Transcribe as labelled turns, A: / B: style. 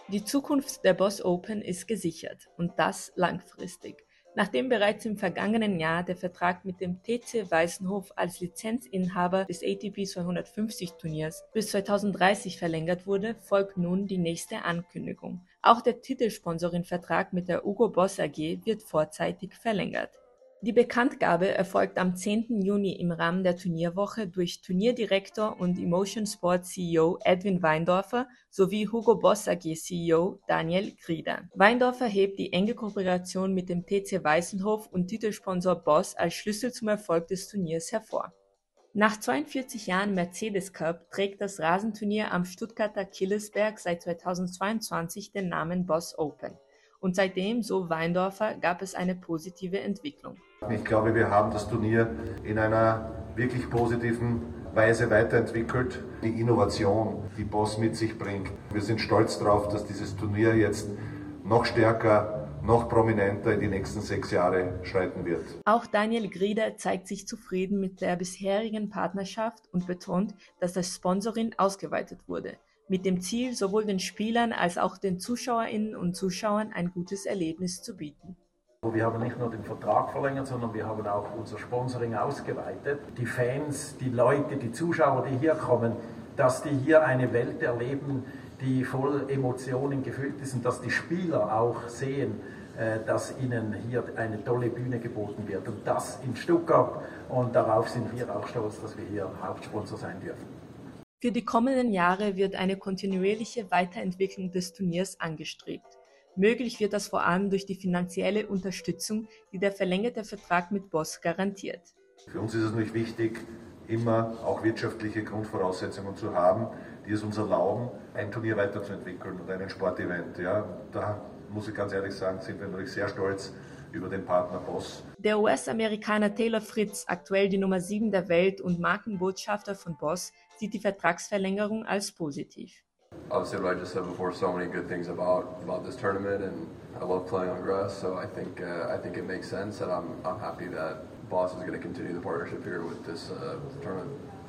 A: Die Zukunft der Boss Open ist gesichert und das langfristig. Nachdem bereits im vergangenen Jahr der Vertrag mit dem TC Weißenhof als Lizenzinhaber des ATP 250 Turniers bis 2030 verlängert wurde, folgt nun die nächste Ankündigung. Auch der Titelsponsoring-Vertrag mit der Hugo Boss AG wird vorzeitig verlängert. Die Bekanntgabe erfolgt am 10. Juni im Rahmen der Turnierwoche durch Turnierdirektor und Emotion Sport CEO Edwin Weindorfer sowie Hugo Boss AG CEO Daniel Grieder. Weindorfer hebt die enge Kooperation mit dem TC Weißenhof und Titelsponsor Boss als Schlüssel zum Erfolg des Turniers hervor. Nach 42 Jahren Mercedes Cup trägt das Rasenturnier am Stuttgarter Killesberg seit 2022 den Namen Boss Open. Und seitdem, so Weindorfer, gab es eine positive Entwicklung.
B: Ich glaube, wir haben das Turnier in einer wirklich positiven Weise weiterentwickelt. Die Innovation, die Boss mit sich bringt. Wir sind stolz darauf, dass dieses Turnier jetzt noch stärker, noch prominenter in die nächsten 6 Jahre schreiten wird.
A: Auch Daniel Grieder zeigt sich zufrieden mit der bisherigen Partnerschaft und betont, dass das Sponsoring ausgeweitet wurde, mit dem Ziel, sowohl den Spielern als auch den Zuschauerinnen und Zuschauern ein gutes Erlebnis zu bieten.
C: Wir haben nicht nur den Vertrag verlängert, sondern wir haben auch unser Sponsoring ausgeweitet. Die Fans, die Leute, die Zuschauer, die hier kommen, dass die hier eine Welt erleben, die voll Emotionen gefüllt ist und dass die Spieler auch sehen, dass ihnen hier eine tolle Bühne geboten wird. Und das in Stuttgart, und darauf sind wir auch stolz, dass wir hier Hauptsponsor sein dürfen.
A: Für die kommenden Jahre wird eine kontinuierliche Weiterentwicklung des Turniers angestrebt. Möglich wird das vor allem durch die finanzielle Unterstützung, die der verlängerte Vertrag mit Boss garantiert.
B: Für uns ist es natürlich wichtig, immer auch wirtschaftliche Grundvoraussetzungen zu haben, die es uns erlauben, ein Turnier weiterzuentwickeln und ein Sportevent. Ja, da muss ich ganz ehrlich sagen, sind wir natürlich sehr stolz über den Partner Boss.
A: Der US-Amerikaner Taylor Fritz, aktuell die Nummer 7 der Welt und Markenbotschafter von Boss, sieht die Vertragsverlängerung als positiv.
D: Obviously, what I just said before, so many good things about this tournament, and I love playing on grass. So I think it makes sense, and I'm happy that Boss is going to continue the partnership here with this with the tournament.